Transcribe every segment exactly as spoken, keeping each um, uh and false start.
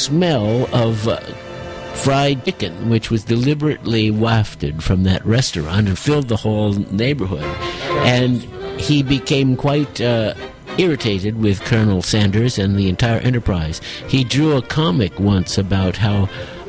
smell of uh, fried chicken, which was deliberately wafted from that restaurant and filled the whole neighborhood. And he became quite uh, irritated with Colonel Sanders and the entire enterprise. He drew a comic once about how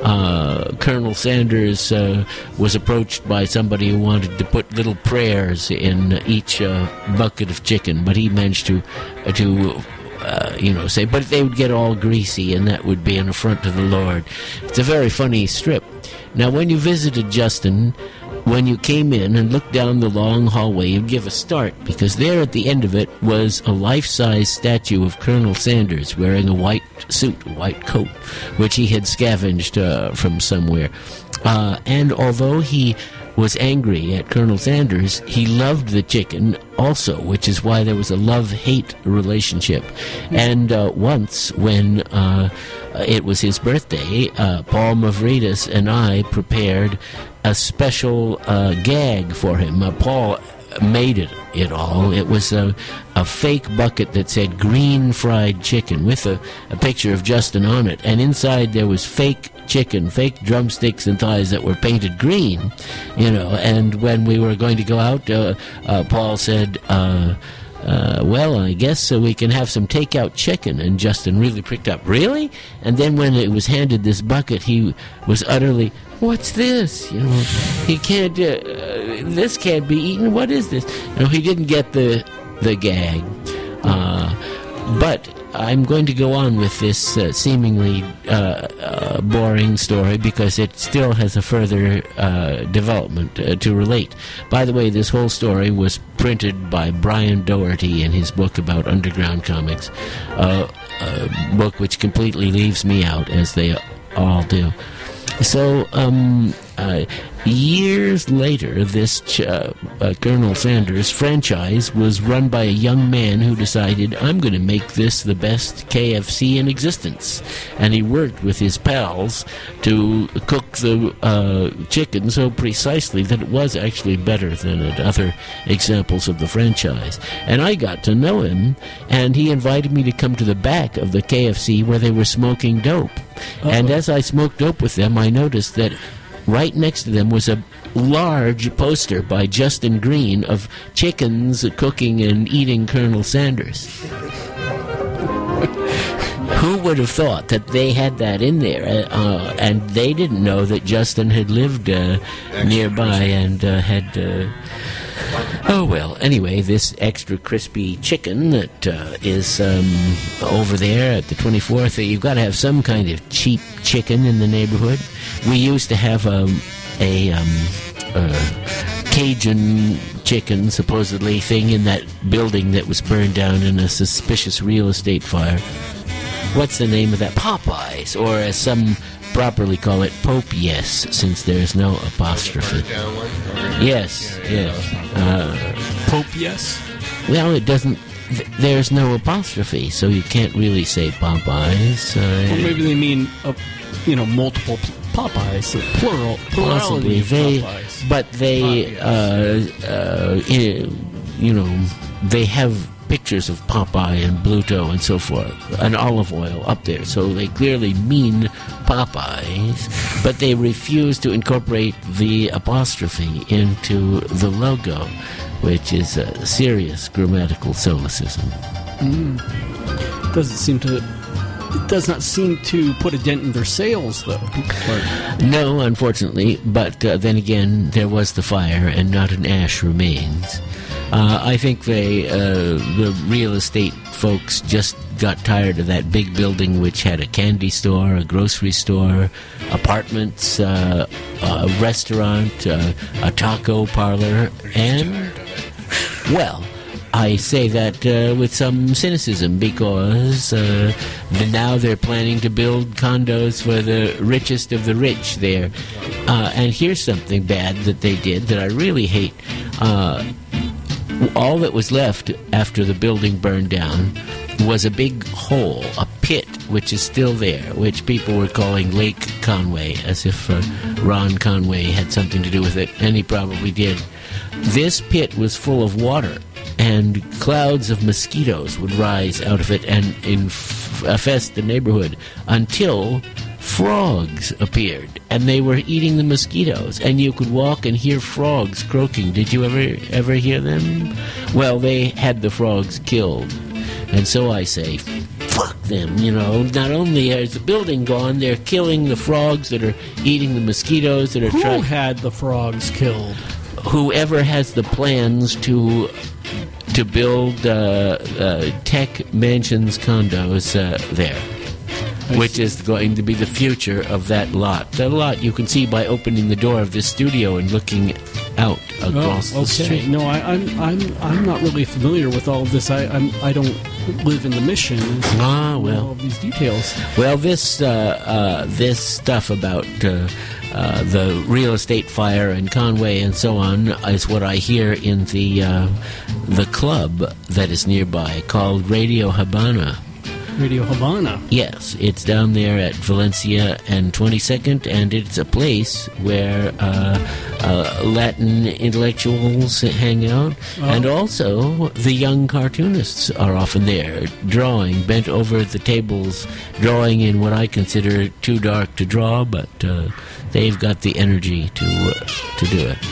uh, Colonel Sanders uh, was approached by somebody who wanted to put little prayers in each uh, bucket of chicken, but he managed to uh, to uh, you know say, but they would get all greasy, and that would be an affront to the Lord. It's a very funny strip. Now, when you visited Justin, when you came in and looked down the long hallway, you'd give a start, because there at the end of it was a life-size statue of Colonel Sanders wearing a white suit, a white coat, which he had scavenged uh, from somewhere. Uh, and although he was angry at Colonel Sanders, he loved the chicken also, which is why there was a love-hate relationship. And uh, once, when uh, it was his birthday, uh, Paul Mavridis and I prepared a special uh, gag for him. Uh, Paul made it, it all. It was a, a fake bucket that said green fried chicken with a, a picture of Justin on it. And inside there was fake chicken, fake drumsticks and thighs that were painted green, you know. And when we were going to go out, uh, uh, Paul said, uh, uh, well, I guess so we can have some takeout chicken. And Justin really pricked up. Really? And then when it was handed this bucket, he was utterly, what's this? You know, he can't, uh, this can't be eaten. What is this? You know, he didn't get the, the gag. Uh, but I'm going to go on with this uh, seemingly uh, uh, boring story because it still has a further uh, development uh, to relate. By the way, this whole story was printed by Brian Doherty in his book about underground comics, uh, a book which completely leaves me out, as they all do. So, um, uh, years later, this ch- uh, uh, Colonel Sanders franchise was run by a young man who decided, I'm going to make this the best K F C in existence. And he worked with his pals to cook the uh, chicken so precisely that it was actually better than at other examples of the franchise. And I got to know him, and he invited me to come to the back of the K F C where they were smoking dope. Uh-oh. And as I smoked dope with them, I noticed that right next to them was a large poster by Justin Green of chickens cooking and eating Colonel Sanders. Who would have thought that they had that in there? Uh, and they didn't know that Justin had lived uh, nearby and uh, had... Uh, Oh, well, anyway, this extra crispy chicken that uh, is um, over there at the twenty-fourth, uh, you've got to have some kind of cheap chicken in the neighborhood. We used to have um, a um, uh, Cajun chicken, supposedly, thing in that building that was burned down in a suspicious real estate fire. What's the name of that? Popeyes, or as some properly call it, Pope Yes, since there's no apostrophe. Yes, yes. Uh, Pope Yes? Well, it doesn't, th- there's no apostrophe, so you can't really say Popeyes. Uh, well, maybe they mean, uh, you know, multiple Popeyes, plural, plurality of they, Popeyes. But they, uh, uh, you know, they have pictures of Popeye and Bluto and so forth, and olive oil up there, so they clearly mean Popeyes, but they refuse to incorporate the apostrophe into the logo, which is a serious grammatical solecism. Mm. Doesn't seem to. It does not seem to put a dent in their sales, though. No, unfortunately, but uh, then again, there was the fire, and not an ash remains. Uh, I think they, uh, the real estate folks just got tired of that big building which had a candy store, a grocery store, apartments, uh, a restaurant, uh, a taco parlor, and, well, I say that uh, with some cynicism because uh, the, now they're planning to build condos for the richest of the rich there. Uh, and here's something bad that they did that I really hate. Uh, all that was left after the building burned down was a big hole, a pit, which is still there, which people were calling Lake Conway, as if uh, Ron Conway had something to do with it, and he probably did. This pit was full of water, and clouds of mosquitoes would rise out of it and infest the neighborhood until frogs appeared, and they were eating the mosquitoes, and you could walk and hear frogs croaking. Did you ever ever hear them? Well, they had the frogs killed, and so I say, fuck them, you know. Not only is the building gone, they're killing the frogs that are eating the mosquitoes that are Who trying... had the frogs killed? Whoever has the plans to to build uh, uh, tech mansions, condos uh, there. I Which see. is going to be the future of that lot. That lot you can see by opening the door of this studio and looking out across oh, okay. the street. No, I, I'm I'm I'm not really familiar with all of this. I I'm, I don't live in the Mission. So Ah, I don't know well. all of these details. Well, this uh, uh, this stuff about uh, uh, the real estate fire in Conway and so on is what I hear in the uh, the club that is nearby called Radio Habana. Radio Havana. Yes, it's down there at Valencia and twenty-second, and it's a place where uh, uh, Latin intellectuals hang out, Oh. and also the young cartoonists are often there, drawing, bent over the tables, drawing in what I consider too dark to draw, but uh, they've got the energy to uh, to do it.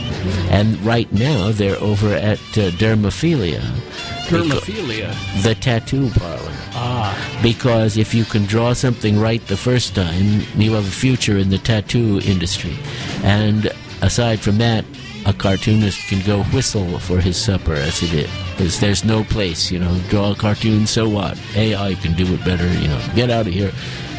And right now, they're over at uh, Dermophilia. Dermophilia. The tattoo parlor. Ah. Because if you can draw something right the first time, you have a future in the tattoo industry. And aside from that, a cartoonist can go whistle for his supper, as it is. Because there's no place, you know, draw a cartoon, so what? A I can do it better, you know, get out of here.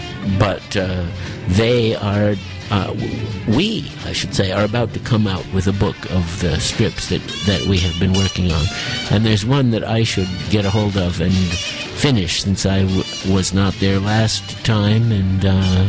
But uh, they are, uh, we, I should say, are about to come out with a book of the strips that, that we have been working on. And there's one that I should get a hold of and finish, since I w- was not there last time. And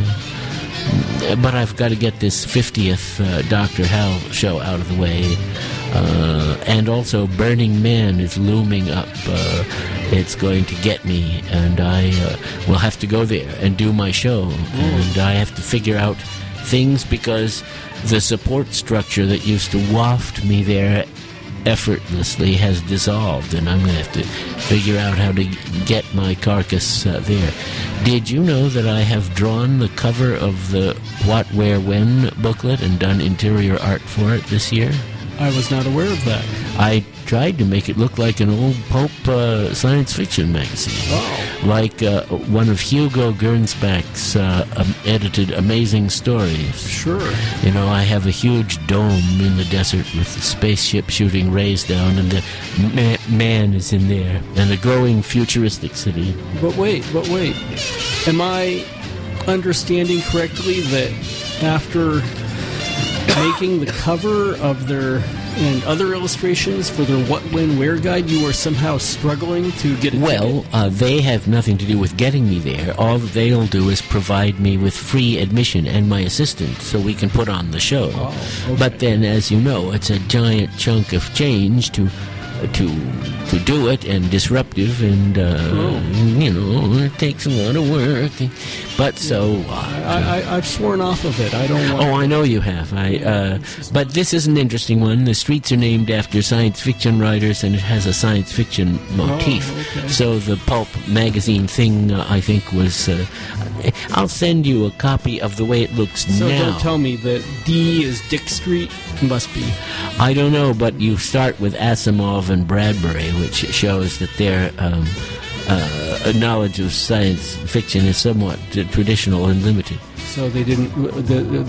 uh, but I've got to get this fiftieth uh, Doctor Hal show out of the way. Uh, and also Burning Man is looming up. Uh, it's going to get me, and I uh, will have to go there and do my show. And I have to figure out things, because the support structure that used to waft me there effortlessly has dissolved, and I'm going to have to figure out how to get my carcass uh, there. Did you know that I have drawn the cover of the What, Where, When booklet and done interior art for it this year? I was not aware of that. I tried to make it look like an old pulp uh, science fiction magazine. Oh. Like uh, one of Hugo Gernsback's uh, um, edited Amazing Stories. Sure. You know, I have a huge dome in the desert with the spaceship shooting rays down, and the ma- man is in there, and a glowing futuristic city. But wait, but wait. Am I understanding correctly that after making the cover of their and other illustrations for their What, When, Where guide, you are somehow struggling to get a Well, ticket? uh, they have nothing to do with getting me there. All that they'll do is provide me with free admission and my assistant, so we can put on the show. Oh, okay. But then, as you know, it's a giant chunk of change to to to do it, and disruptive, and uh, Oh. you know, it takes a lot of work. But so, uh, I, I, I've sworn off of it. I don't want. oh, I know you have. I uh, but this is an interesting one. The streets are named after science fiction writers, and it has a science fiction motif. Oh, okay. So the pulp magazine thing, uh, I think, was. Uh, I'll send you a copy of the way it looks So now. don't tell me that D is Dick Street. Must be. I don't know, but you start with Asimov and Bradbury, which shows that their um, uh, knowledge of science fiction is somewhat uh, traditional and limited. So they didn't. The, the,